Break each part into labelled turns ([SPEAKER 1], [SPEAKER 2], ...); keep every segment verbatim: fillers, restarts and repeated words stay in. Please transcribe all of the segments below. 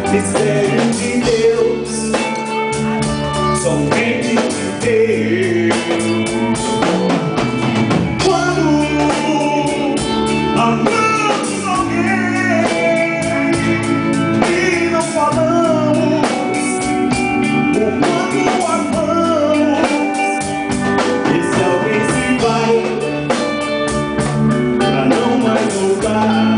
[SPEAKER 1] Mistério de Deus, somente Deus. Quando amamos alguém e não falamos o quanto amamos, esse alguém se vai pra não mais voltar.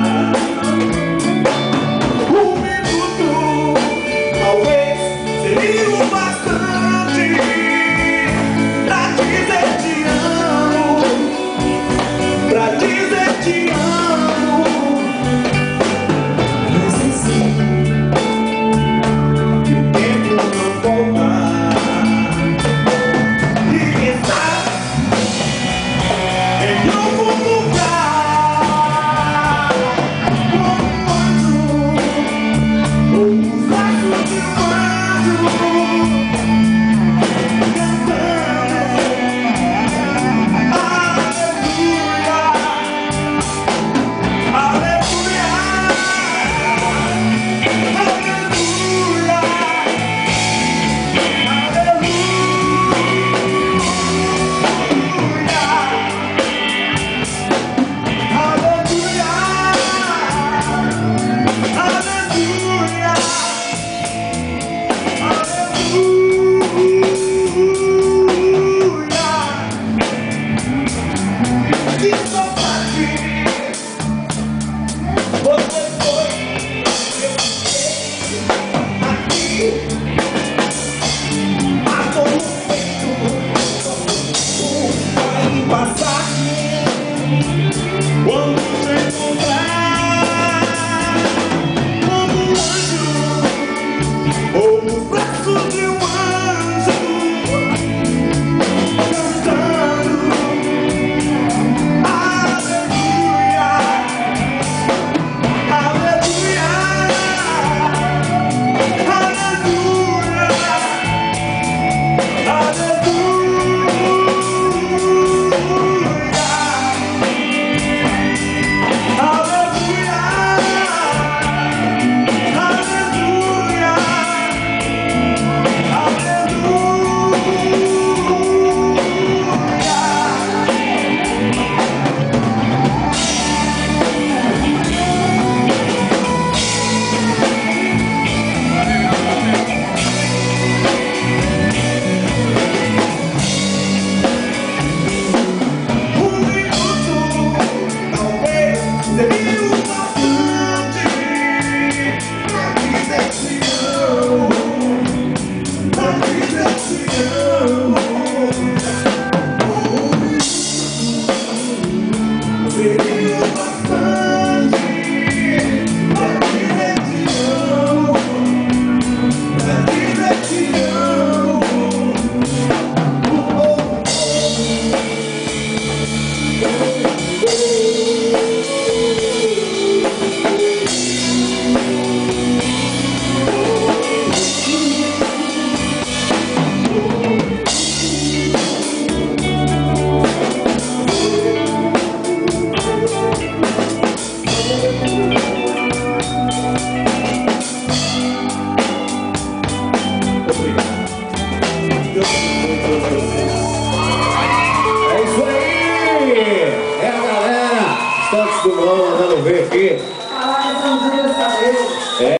[SPEAKER 1] Quando te encontrar como um anjo ou nos braços de um anjo, cantando aleluia, aleluia, aleluia, aleluia.
[SPEAKER 2] É isso aí! É a galera, Santos Dumont mandando ver aqui.